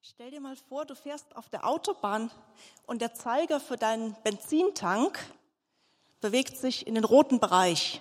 Stell dir mal vor, du fährst auf der Autobahn und der Zeiger für deinen Benzintank bewegt sich in den roten Bereich.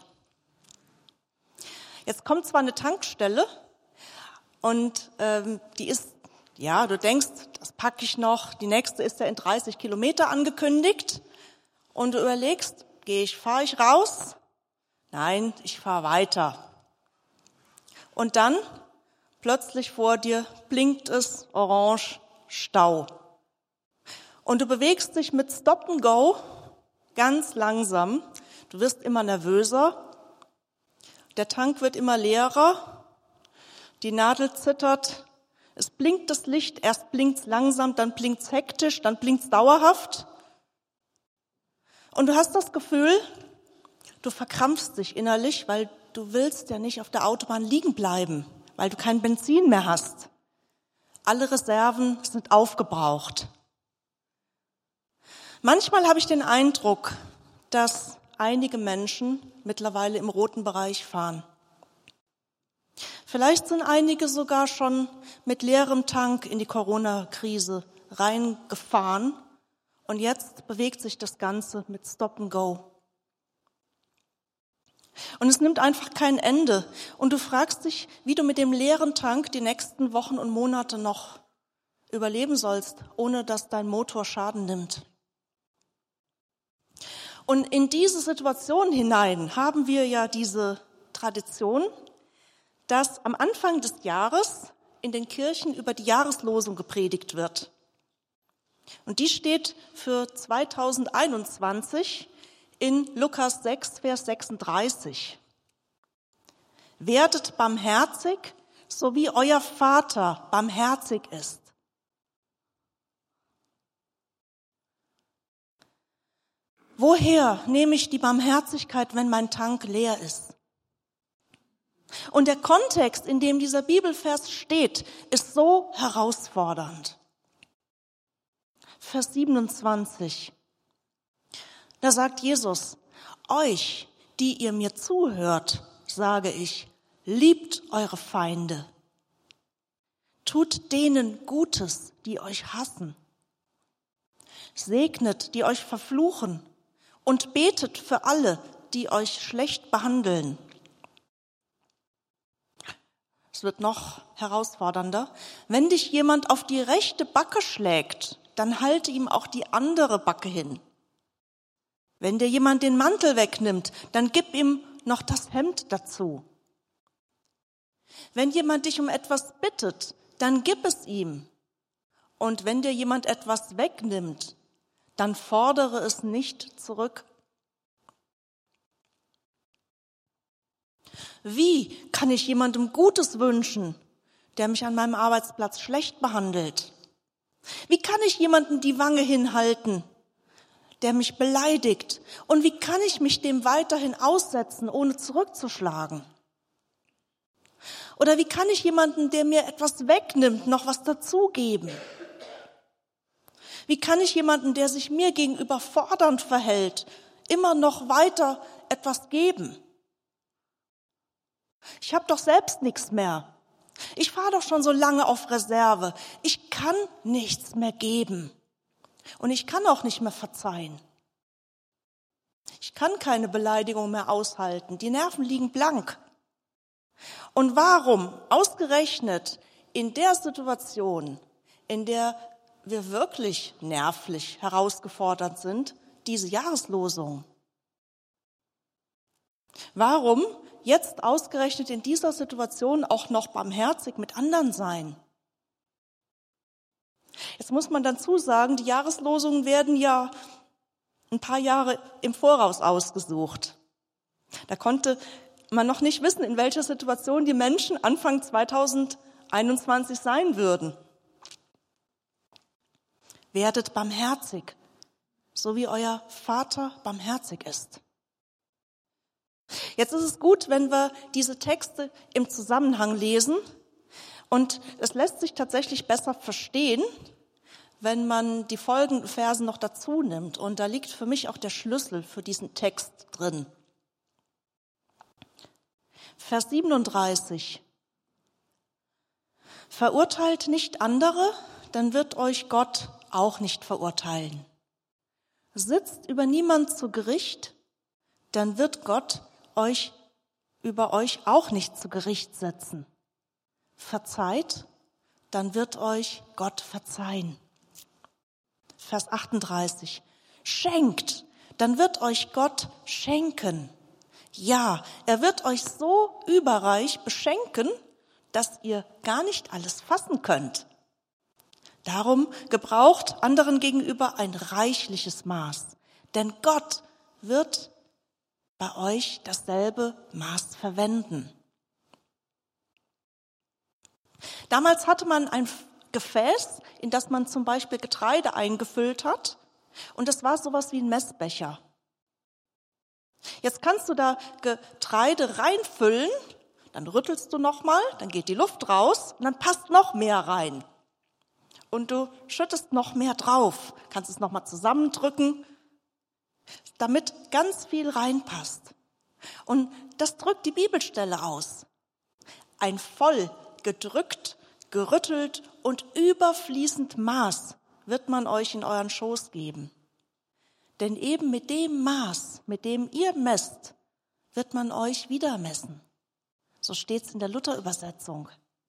Jetzt kommt zwar eine Tankstelle und die ist, ja, du denkst, das packe ich noch, die nächste ist ja in 30 Kilometer angekündigt und du überlegst, fahre ich raus? Nein, ich fahre weiter. Und dann plötzlich vor dir blinkt es orange, Stau. Und du bewegst dich mit Stop and Go ganz langsam. Du wirst immer nervöser. Der Tank wird immer leerer. Die Nadel zittert. Es blinkt das Licht. Erst blinkt's langsam, dann blinkt's hektisch, dann blinkt's dauerhaft. Und du hast das Gefühl, du verkrampfst dich innerlich, weil du willst ja nicht auf der Autobahn liegen bleiben, weil du kein Benzin mehr hast. Alle Reserven sind aufgebraucht. Manchmal habe ich den Eindruck, dass einige Menschen mittlerweile im roten Bereich fahren. Vielleicht sind einige sogar schon mit leerem Tank in die Corona-Krise reingefahren und jetzt bewegt sich das Ganze mit Stop and Go. Und es nimmt einfach kein Ende. Und du fragst dich, wie du mit dem leeren Tank die nächsten Wochen und Monate noch überleben sollst, ohne dass dein Motor Schaden nimmt. Und in diese Situation hinein haben wir ja diese Tradition, dass am Anfang des Jahres in den Kirchen über die Jahreslosung gepredigt wird. Und die steht für 2021 in Lukas 6, Vers 36. Werdet barmherzig, so wie euer Vater barmherzig ist. Woher nehme ich die Barmherzigkeit, wenn mein Tank leer ist? Und der Kontext, in dem dieser Bibelvers steht, ist so herausfordernd. Vers 27. Da sagt Jesus, euch, die ihr mir zuhört, sage ich, liebt eure Feinde. Tut denen Gutes, die euch hassen. Segnet, die euch verfluchen. Und betet für alle, die euch schlecht behandeln. Es wird noch herausfordernder. Wenn dich jemand auf die rechte Backe schlägt, dann halte ihm auch die andere Backe hin. Wenn dir jemand den Mantel wegnimmt, dann gib ihm noch das Hemd dazu. Wenn jemand dich um etwas bittet, dann gib es ihm. Und wenn dir jemand etwas wegnimmt, dann fordere es nicht zurück. Wie kann ich jemandem Gutes wünschen, der mich an meinem Arbeitsplatz schlecht behandelt? Wie kann ich jemandem die Wange hinhalten, der mich beleidigt? Und wie kann ich mich dem weiterhin aussetzen, ohne zurückzuschlagen? Oder wie kann ich jemandem, der mir etwas wegnimmt, noch was dazugeben? Wie kann ich jemandem, der sich mir gegenüber fordernd verhält, immer noch weiter etwas geben? Ich habe doch selbst nichts mehr. Ich fahre doch schon so lange auf Reserve. Ich kann nichts mehr geben. Und ich kann auch nicht mehr verzeihen. Ich kann keine Beleidigung mehr aushalten. Die Nerven liegen blank. Und warum ausgerechnet in der Situation, in der wir wirklich nervlich herausgefordert sind, diese Jahreslosung? Warum jetzt ausgerechnet in dieser Situation auch noch barmherzig mit anderen sein? Jetzt muss man dazu sagen, die Jahreslosungen werden ja ein paar Jahre im Voraus ausgesucht. Da konnte man noch nicht wissen, in welcher Situation die Menschen Anfang 2021 sein würden. Werdet barmherzig, so wie euer Vater barmherzig ist. Jetzt ist es gut, wenn wir diese Texte im Zusammenhang lesen und es lässt sich tatsächlich besser verstehen, wenn man die folgenden Verse noch dazu nimmt. Und da liegt für mich auch der Schlüssel für diesen Text drin. Vers 37. Verurteilt nicht andere, dann wird euch Gott auch nicht verurteilen. Sitzt über niemand zu Gericht, dann wird Gott über euch auch nicht zu Gericht setzen. Verzeiht, dann wird euch Gott verzeihen. Vers 38. Schenkt, dann wird euch Gott schenken. Ja, er wird euch so überreich beschenken, dass ihr gar nicht alles fassen könnt. Darum gebraucht anderen gegenüber ein reichliches Maß, denn Gott wird bei euch dasselbe Maß verwenden. Damals hatte man ein Gefäß, in das man zum Beispiel Getreide eingefüllt hat, und das war sowas wie ein Messbecher. Jetzt kannst du da Getreide reinfüllen, dann rüttelst du nochmal, dann geht die Luft raus und dann passt noch mehr rein. Und du schüttest noch mehr drauf, kannst es nochmal zusammendrücken, damit ganz viel reinpasst. Und das drückt die Bibelstelle aus. Ein voll gedrückt, gerüttelt und überfließend Maß wird man euch in euren Schoß geben. Denn eben mit dem Maß, mit dem ihr messt, wird man euch wieder messen. So steht es in der Luther-Übersetzung.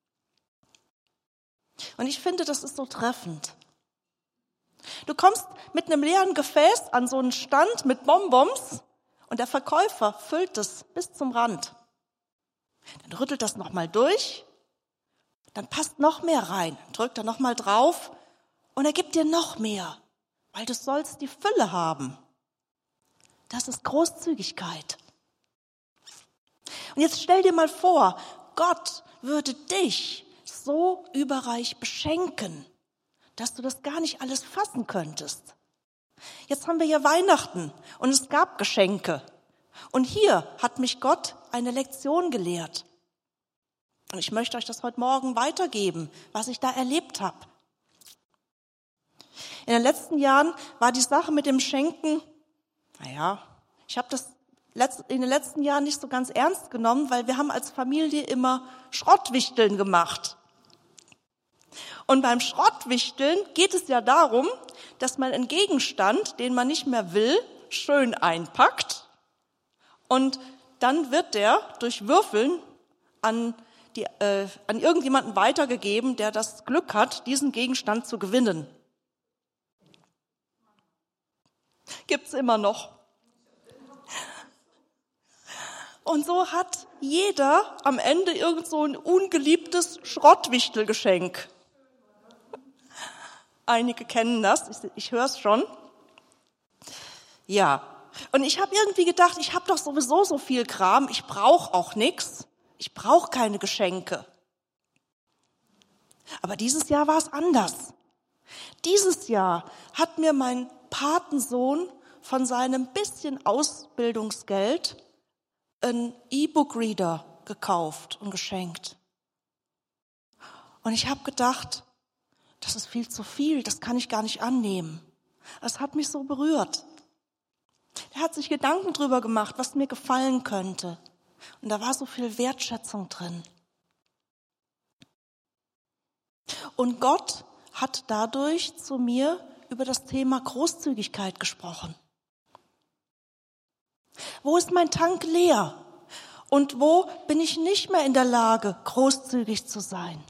Und ich finde, das ist so treffend. Du kommst mit einem leeren Gefäß an so einen Stand mit Bonbons und der Verkäufer füllt es bis zum Rand. Dann rüttelt das nochmal durch, dann passt noch mehr rein, drückt er nochmal drauf und er gibt dir noch mehr, weil du sollst die Fülle haben. Das ist Großzügigkeit. Und jetzt stell dir mal vor, Gott würde dich so überreich beschenken, dass du das gar nicht alles fassen könntest. Jetzt haben wir ja Weihnachten und es gab Geschenke. Und hier hat mich Gott eine Lektion gelehrt. Und ich möchte euch das heute Morgen weitergeben, was ich da erlebt habe. In den letzten Jahren war die Sache mit dem Schenken, ich habe das in den letzten Jahren nicht so ganz ernst genommen, weil wir haben als Familie immer Schrottwichteln gemacht. Und beim Schrottwichteln geht es ja darum, dass man einen Gegenstand, den man nicht mehr will, schön einpackt und dann wird der durch Würfeln an irgendjemanden weitergegeben, der das Glück hat, diesen Gegenstand zu gewinnen. Gibt's immer noch. Und so hat jeder am Ende irgend so ein ungeliebtes Schrottwichtelgeschenk. Einige kennen das, ich höre es schon. Ja, und ich habe irgendwie gedacht, ich habe doch sowieso so viel Kram, ich brauche auch nichts, ich brauche keine Geschenke. Aber dieses Jahr war es anders. Dieses Jahr hat mir mein Patensohn von seinem bisschen Ausbildungsgeld einen E-Book-Reader gekauft und geschenkt. Und ich habe gedacht, das ist viel zu viel, das kann ich gar nicht annehmen. Das hat mich so berührt. Er hat sich Gedanken drüber gemacht, was mir gefallen könnte. Und da war so viel Wertschätzung drin. Und Gott hat dadurch zu mir über das Thema Großzügigkeit gesprochen. Wo ist mein Tank leer? Und wo bin ich nicht mehr in der Lage, großzügig zu sein?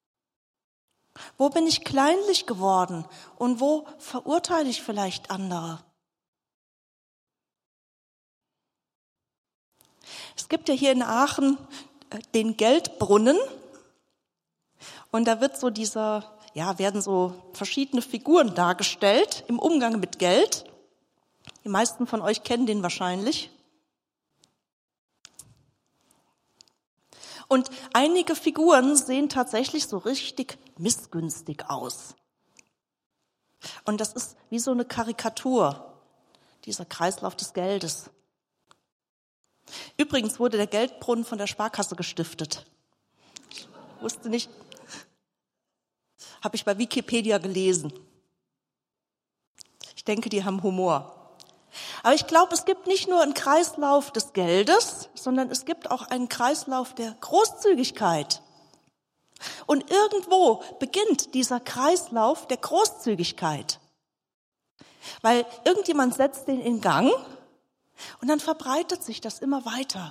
Wo bin ich kleinlich geworden? Und wo verurteile ich vielleicht andere? Es gibt ja hier in Aachen den Geldbrunnen. Und da wird werden so verschiedene Figuren dargestellt im Umgang mit Geld. Die meisten von euch kennen den wahrscheinlich. Und einige Figuren sehen tatsächlich so richtig missgünstig aus. Und das ist wie so eine Karikatur, dieser Kreislauf des Geldes. Übrigens wurde der Geldbrunnen von der Sparkasse gestiftet. Ich wusste nicht, habe ich bei Wikipedia gelesen. Ich denke, die haben Humor. Aber ich glaube, es gibt nicht nur einen Kreislauf des Geldes, sondern es gibt auch einen Kreislauf der Großzügigkeit. Und irgendwo beginnt dieser Kreislauf der Großzügigkeit. Weil irgendjemand setzt den in Gang und dann verbreitet sich das immer weiter.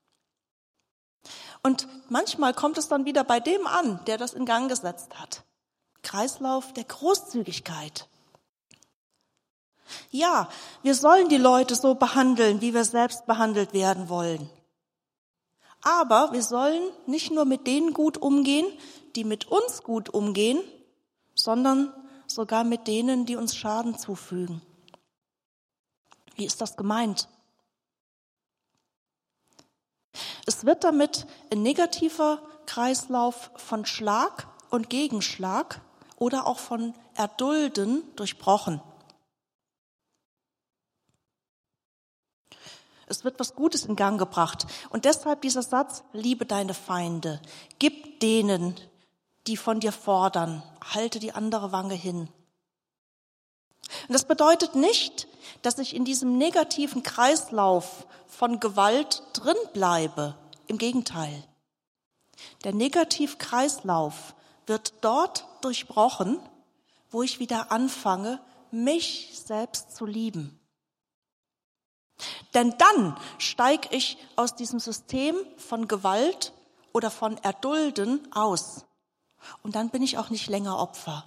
Und manchmal kommt es dann wieder bei dem an, der das in Gang gesetzt hat. Kreislauf der Großzügigkeit. Ja, wir sollen die Leute so behandeln, wie wir selbst behandelt werden wollen. Aber wir sollen nicht nur mit denen gut umgehen, die mit uns gut umgehen, sondern sogar mit denen, die uns Schaden zufügen. Wie ist das gemeint? Es wird damit ein negativer Kreislauf von Schlag und Gegenschlag oder auch von Erdulden durchbrochen. Es wird was Gutes in Gang gebracht. Und deshalb dieser Satz, liebe deine Feinde, gib denen, die von dir fordern, halte die andere Wange hin. Und das bedeutet nicht, dass ich in diesem negativen Kreislauf von Gewalt drin bleibe. Im Gegenteil. Der Negativkreislauf wird dort durchbrochen, wo ich wieder anfange, mich selbst zu lieben. Denn dann steige ich aus diesem System von Gewalt oder von Erdulden aus. Und dann bin ich auch nicht länger Opfer.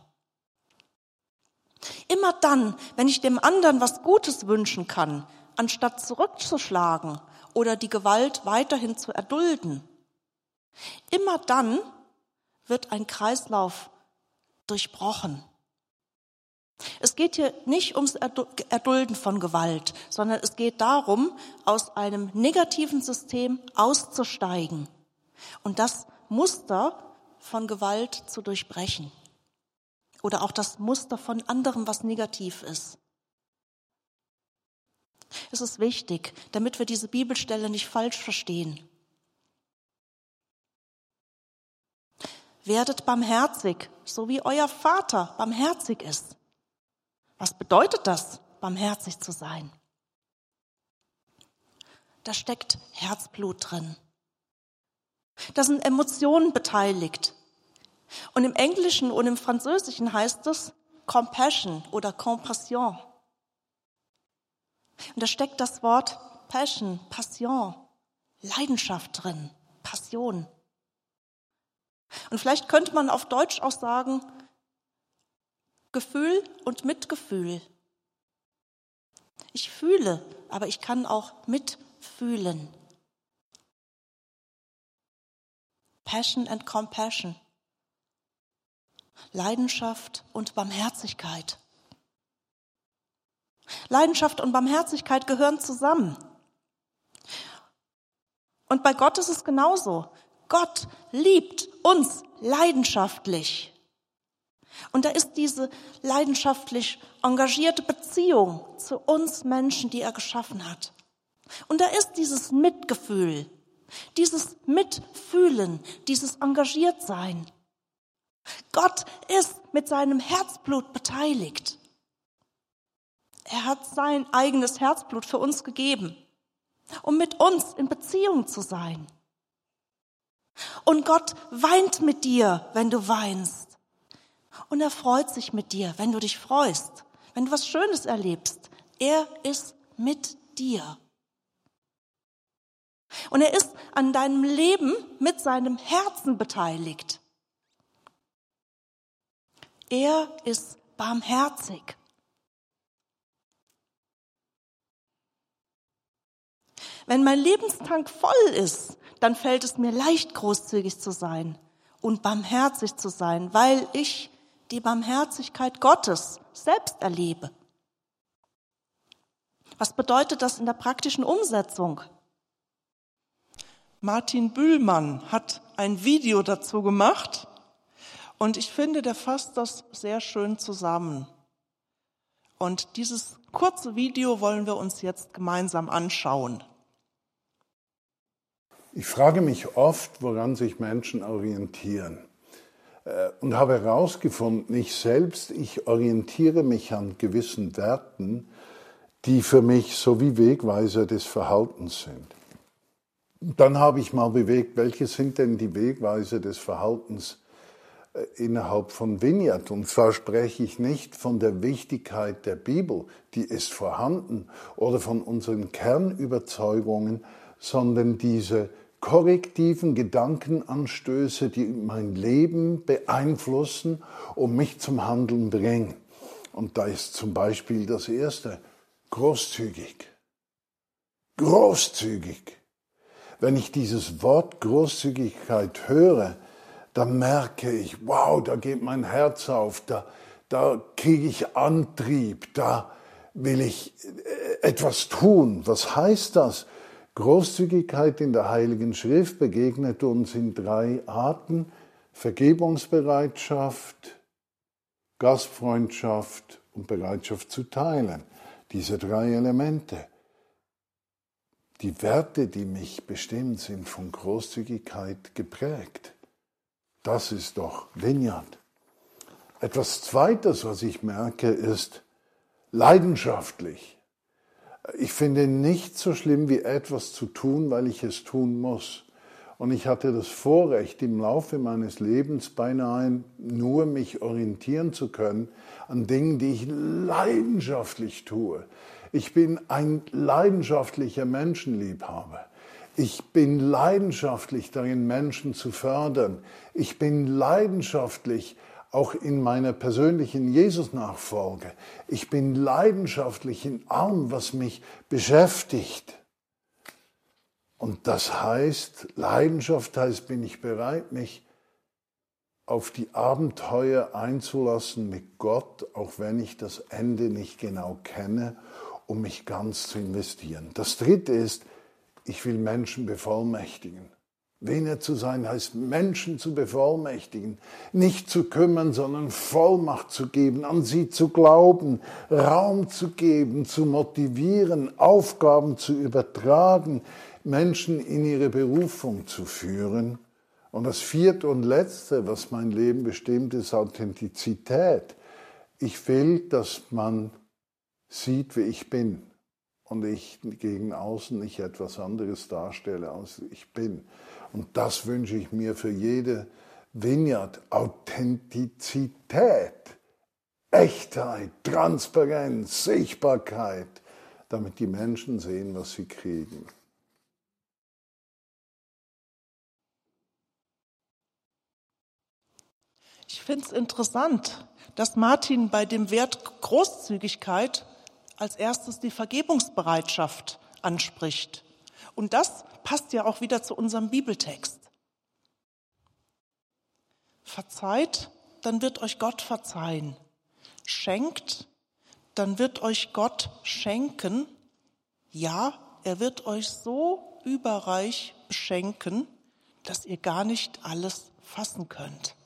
Immer dann, wenn ich dem anderen was Gutes wünschen kann, anstatt zurückzuschlagen oder die Gewalt weiterhin zu erdulden, immer dann wird ein Kreislauf durchbrochen. Es geht hier nicht ums Erdulden von Gewalt, sondern es geht darum, aus einem negativen System auszusteigen und das Muster von Gewalt zu durchbrechen. Oder auch das Muster von anderem, was negativ ist. Es ist wichtig, damit wir diese Bibelstelle nicht falsch verstehen. Werdet barmherzig, so wie euer Vater barmherzig ist. Was bedeutet das, barmherzig zu sein? Da steckt Herzblut drin. Da sind Emotionen beteiligt. Und im Englischen und im Französischen heißt es Compassion oder Compassion. Und da steckt das Wort Passion, Passion, Leidenschaft drin, Passion. Und vielleicht könnte man auf Deutsch auch sagen, Gefühl und Mitgefühl. Ich fühle, aber ich kann auch mitfühlen. Passion and Compassion. Leidenschaft und Barmherzigkeit. Leidenschaft und Barmherzigkeit gehören zusammen. Und bei Gott ist es genauso. Gott liebt uns leidenschaftlich. Und da ist diese leidenschaftlich engagierte Beziehung zu uns Menschen, die er geschaffen hat. Und da ist dieses Mitgefühl, dieses Mitfühlen, dieses Engagiertsein. Gott ist mit seinem Herzblut beteiligt. Er hat sein eigenes Herzblut für uns gegeben, um mit uns in Beziehung zu sein. Und Gott weint mit dir, wenn du weinst. Und er freut sich mit dir, wenn du dich freust, wenn du was Schönes erlebst. Er ist mit dir. Und er ist an deinem Leben mit seinem Herzen beteiligt. Er ist barmherzig. Wenn mein Lebenstank voll ist, dann fällt es mir leicht, großzügig zu sein und barmherzig zu sein, weil ich die Barmherzigkeit Gottes selbst erlebe. Was bedeutet das in der praktischen Umsetzung? Martin Bühlmann hat ein Video dazu gemacht und ich finde, der fasst das sehr schön zusammen. Und dieses kurze Video wollen wir uns jetzt gemeinsam anschauen. Ich frage mich oft, woran sich Menschen orientieren. Und habe herausgefunden, ich orientiere mich an gewissen Werten, die für mich so wie Wegweiser des Verhaltens sind. Dann habe ich mal bewegt, welche sind denn die Wegweiser des Verhaltens, innerhalb von Vineyard. Und zwar spreche ich nicht von der Wichtigkeit der Bibel, die ist vorhanden, oder von unseren Kernüberzeugungen, sondern diese korrektiven Gedankenanstöße, die mein Leben beeinflussen und mich zum Handeln bringen. Und da ist zum Beispiel das erste, großzügig. Großzügig. Wenn ich dieses Wort Großzügigkeit höre, dann merke ich, wow, da geht mein Herz auf, da kriege ich Antrieb, da will ich etwas tun. Was heißt das? Großzügigkeit in der Heiligen Schrift begegnet uns in 3 Arten: Vergebungsbereitschaft, Gastfreundschaft und Bereitschaft zu teilen. Diese 3 Elemente. Die Werte, die mich bestimmen, sind von Großzügigkeit geprägt. Das ist doch Vineyard. Etwas Zweites, was ich merke, ist leidenschaftlich. Ich finde nichts so schlimm, wie etwas zu tun, weil ich es tun muss. Und ich hatte das Vorrecht, im Laufe meines Lebens beinahe nur mich orientieren zu können an Dingen, die ich leidenschaftlich tue. Ich bin ein leidenschaftlicher Menschenliebhaber. Ich bin leidenschaftlich darin, Menschen zu fördern. Ich bin leidenschaftlich auch in meiner persönlichen Jesus-Nachfolge. Ich bin leidenschaftlich in allem, was mich beschäftigt. Und das heißt, Leidenschaft heißt, bin ich bereit, mich auf die Abenteuer einzulassen mit Gott, auch wenn ich das Ende nicht genau kenne, um mich ganz zu investieren. Das Dritte ist, ich will Menschen bevollmächtigen. Vineyard zu sein heißt, Menschen zu bevollmächtigen, nicht zu kümmern, sondern Vollmacht zu geben, an sie zu glauben, Raum zu geben, zu motivieren, Aufgaben zu übertragen, Menschen in ihre Berufung zu führen. Und das 4. und letzte, was mein Leben bestimmt, ist Authentizität. Ich will, dass man sieht, wie ich bin. Und ich gegen außen nicht etwas anderes darstelle, als ich bin. Und das wünsche ich mir für jede Vineyard. Authentizität, Echtheit, Transparenz, Sichtbarkeit, damit die Menschen sehen, was sie kriegen. Ich finde es interessant, dass Martin bei dem Wert Großzügigkeit als erstes die Vergebungsbereitschaft anspricht. Und das passt ja auch wieder zu unserem Bibeltext. Verzeiht, dann wird euch Gott verzeihen. Schenkt, dann wird euch Gott schenken. Ja, er wird euch so überreich beschenken, dass ihr gar nicht alles fassen könnt.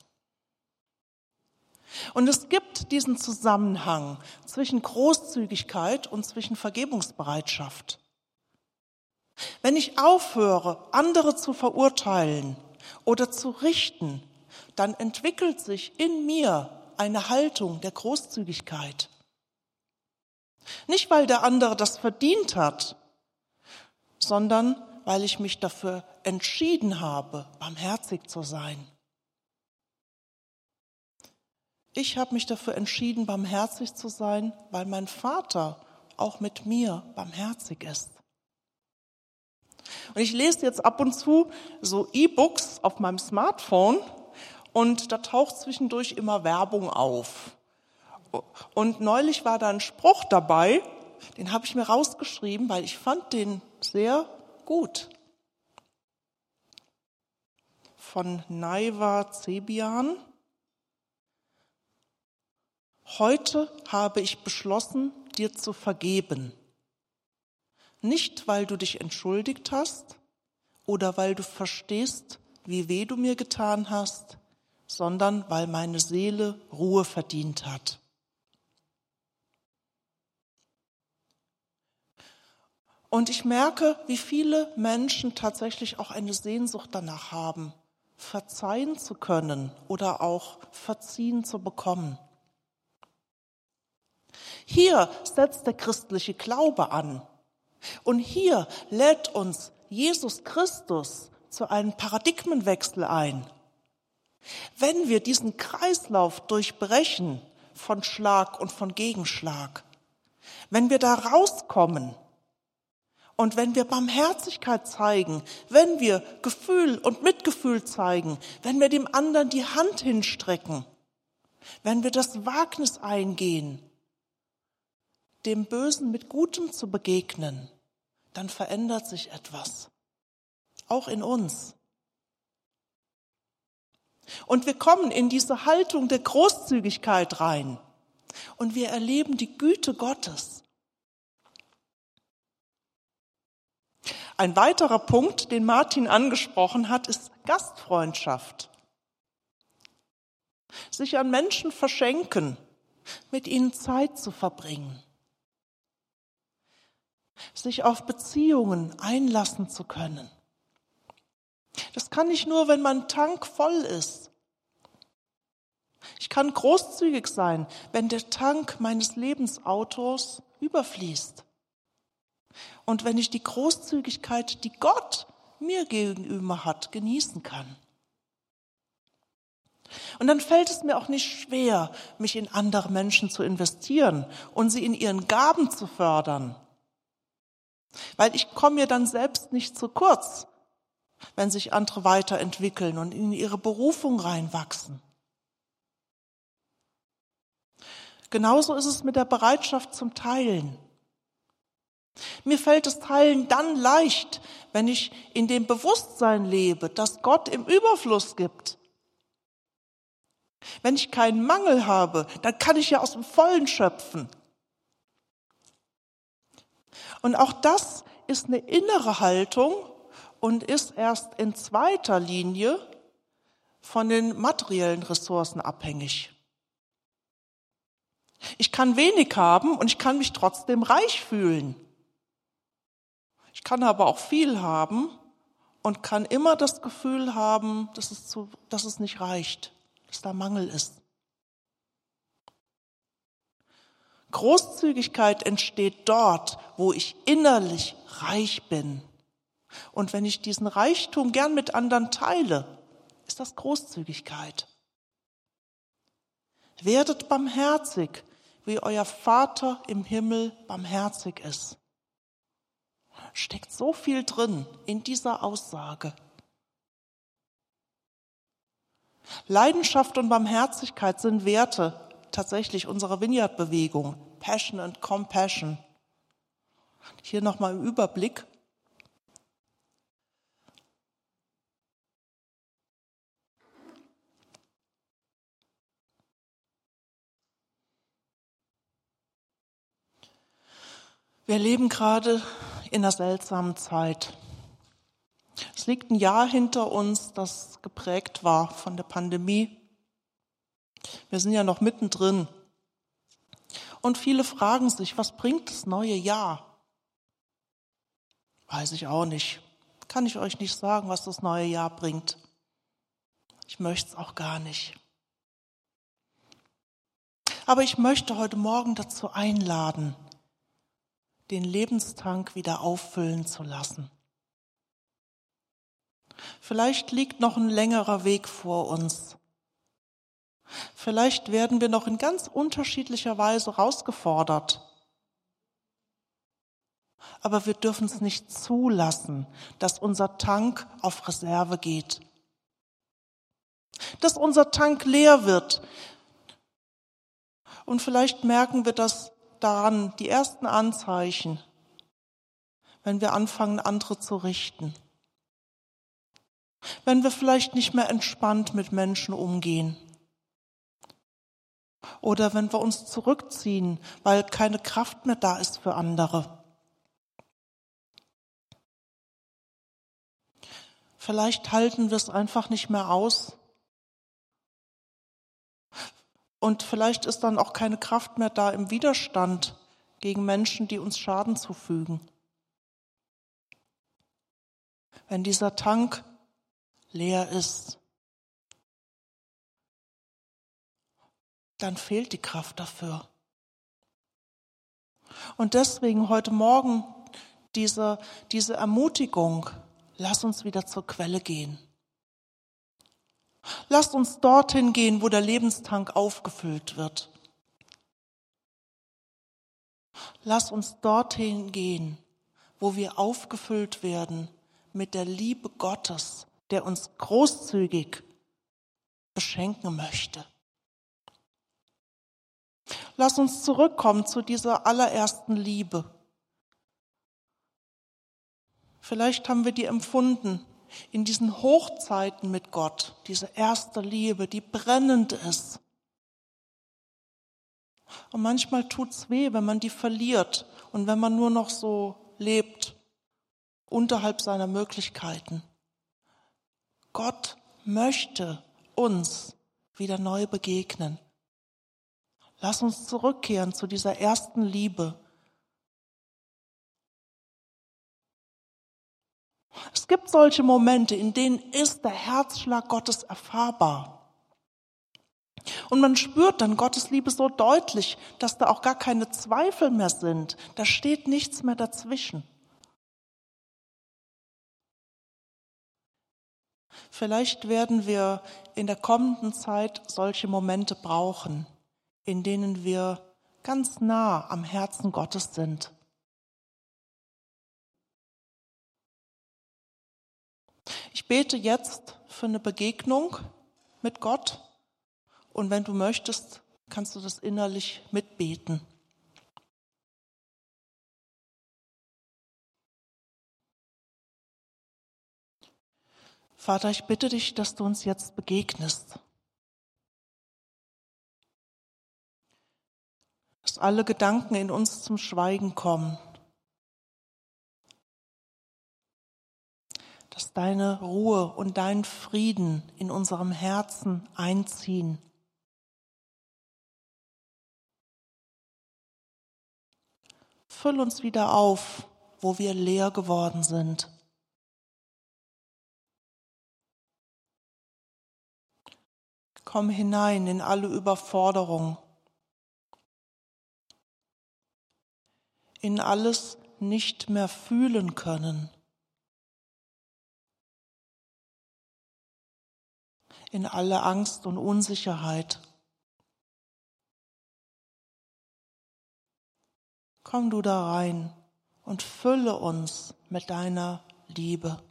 Und es gibt diesen Zusammenhang zwischen Großzügigkeit und zwischen Vergebungsbereitschaft. Wenn ich aufhöre, andere zu verurteilen oder zu richten, dann entwickelt sich in mir eine Haltung der Großzügigkeit. Nicht, weil der andere das verdient hat, sondern weil ich mich dafür entschieden habe, barmherzig zu sein. Ich habe mich dafür entschieden, barmherzig zu sein, weil mein Vater auch mit mir barmherzig ist. Und ich lese jetzt ab und zu so E-Books auf meinem Smartphone und da taucht zwischendurch immer Werbung auf. Und neulich war da ein Spruch dabei, den habe ich mir rausgeschrieben, weil ich fand den sehr gut. Von Naiva Zebian. Heute habe ich beschlossen, dir zu vergeben. Nicht, weil du dich entschuldigt hast oder weil du verstehst, wie weh du mir getan hast, sondern weil meine Seele Ruhe verdient hat. Und ich merke, wie viele Menschen tatsächlich auch eine Sehnsucht danach haben, verzeihen zu können oder auch verziehen zu bekommen. Hier setzt der christliche Glaube an. Und hier lädt uns Jesus Christus zu einem Paradigmenwechsel ein. Wenn wir diesen Kreislauf durchbrechen von Schlag und von Gegenschlag, wenn wir da rauskommen und wenn wir Barmherzigkeit zeigen, wenn wir Gefühl und Mitgefühl zeigen, wenn wir dem anderen die Hand hinstrecken, wenn wir das Wagnis eingehen, dem Bösen mit Gutem zu begegnen, dann verändert sich etwas, auch in uns. Und wir kommen in diese Haltung der Großzügigkeit rein und wir erleben die Güte Gottes. Ein weiterer Punkt, den Martin angesprochen hat, ist Gastfreundschaft. Sich an Menschen verschenken, mit ihnen Zeit zu verbringen. Sich auf Beziehungen einlassen zu können. Das kann ich nur, wenn mein Tank voll ist. Ich kann großzügig sein, wenn der Tank meines Lebensautos überfließt. Und wenn ich die Großzügigkeit, die Gott mir gegenüber hat, genießen kann. Und dann fällt es mir auch nicht schwer, mich in andere Menschen zu investieren und sie in ihren Gaben zu fördern. Weil ich komme mir dann selbst nicht zu kurz, wenn sich andere weiterentwickeln und in ihre Berufung reinwachsen. Genauso ist es mit der Bereitschaft zum Teilen. Mir fällt das Teilen dann leicht, wenn ich in dem Bewusstsein lebe, dass Gott im Überfluss gibt. Wenn ich keinen Mangel habe, dann kann ich ja aus dem Vollen schöpfen. Und auch das ist eine innere Haltung und ist erst in zweiter Linie von den materiellen Ressourcen abhängig. Ich kann wenig haben und ich kann mich trotzdem reich fühlen. Ich kann aber auch viel haben und kann immer das Gefühl haben, dass es nicht reicht, dass da Mangel ist. Großzügigkeit entsteht dort, wo ich innerlich reich bin. Und wenn ich diesen Reichtum gern mit anderen teile, ist das Großzügigkeit. Werdet barmherzig, wie euer Vater im Himmel barmherzig ist. Steckt so viel drin in dieser Aussage. Leidenschaft und Barmherzigkeit sind Werte tatsächlich unserer Vineyard-Bewegung. Passion and Compassion. Hier nochmal im Überblick. Wir leben gerade in einer seltsamen Zeit. Es liegt ein Jahr hinter uns, das geprägt war von der Pandemie. Wir sind ja noch mittendrin. Und viele fragen sich, was bringt das neue Jahr? Weiß ich auch nicht. Kann ich euch nicht sagen, was das neue Jahr bringt. Ich möchte es auch gar nicht. Aber ich möchte heute Morgen dazu einladen, den Lebenstank wieder auffüllen zu lassen. Vielleicht liegt noch ein längerer Weg vor uns. Vielleicht werden wir noch in ganz unterschiedlicher Weise herausgefordert. Aber wir dürfen es nicht zulassen, dass unser Tank auf Reserve geht. Dass unser Tank leer wird. Und vielleicht merken wir das daran, die ersten Anzeichen, wenn wir anfangen, andere zu richten. Wenn wir vielleicht nicht mehr entspannt mit Menschen umgehen. Oder wenn wir uns zurückziehen, weil keine Kraft mehr da ist für andere. Vielleicht halten wir es einfach nicht mehr aus. Und vielleicht ist dann auch keine Kraft mehr da im Widerstand gegen Menschen, die uns Schaden zufügen. Wenn dieser Tank leer ist, dann fehlt die Kraft dafür. Und deswegen heute Morgen diese Ermutigung, lass uns wieder zur Quelle gehen. Lasst uns dorthin gehen, wo der Lebenstank aufgefüllt wird. Lass uns dorthin gehen, wo wir aufgefüllt werden mit der Liebe Gottes, der uns großzügig beschenken möchte. Lass uns zurückkommen zu dieser allerersten Liebe. Vielleicht haben wir die empfunden in diesen Hochzeiten mit Gott, diese erste Liebe, die brennend ist. Und manchmal tut's weh, wenn man die verliert und wenn man nur noch so lebt, unterhalb seiner Möglichkeiten. Gott möchte uns wieder neu begegnen. Lass uns zurückkehren zu dieser ersten Liebe. Es gibt solche Momente, in denen ist der Herzschlag Gottes erfahrbar. Und man spürt dann Gottes Liebe so deutlich, dass da auch gar keine Zweifel mehr sind. Da steht nichts mehr dazwischen. Vielleicht werden wir in der kommenden Zeit solche Momente brauchen, in denen wir ganz nah am Herzen Gottes sind. Ich bete jetzt für eine Begegnung mit Gott und wenn du möchtest, kannst du das innerlich mitbeten. Vater, ich bitte dich, dass du uns jetzt begegnest. Dass alle Gedanken in uns zum Schweigen kommen. Dass deine Ruhe und dein Frieden in unserem Herzen einziehen. Füll uns wieder auf, wo wir leer geworden sind. Komm hinein in alle Überforderung, in alles nicht mehr fühlen können, in alle Angst und Unsicherheit. Komm du da rein und fülle uns mit deiner Liebe.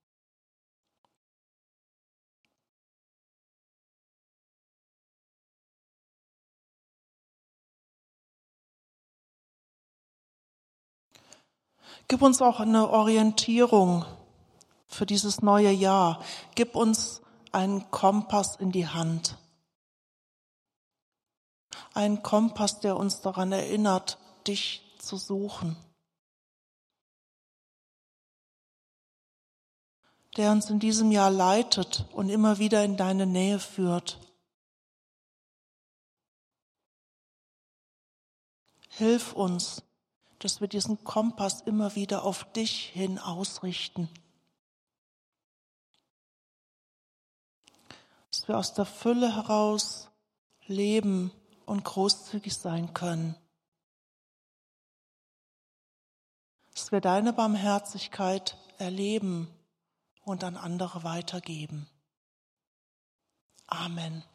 Gib uns auch eine Orientierung für dieses neue Jahr. Gib uns einen Kompass in die Hand. Einen Kompass, der uns daran erinnert, dich zu suchen. Der uns in diesem Jahr leitet und immer wieder in deine Nähe führt. Hilf uns, dass wir diesen Kompass immer wieder auf dich hin ausrichten. Dass wir aus der Fülle heraus leben und großzügig sein können. Dass wir deine Barmherzigkeit erleben und an andere weitergeben. Amen.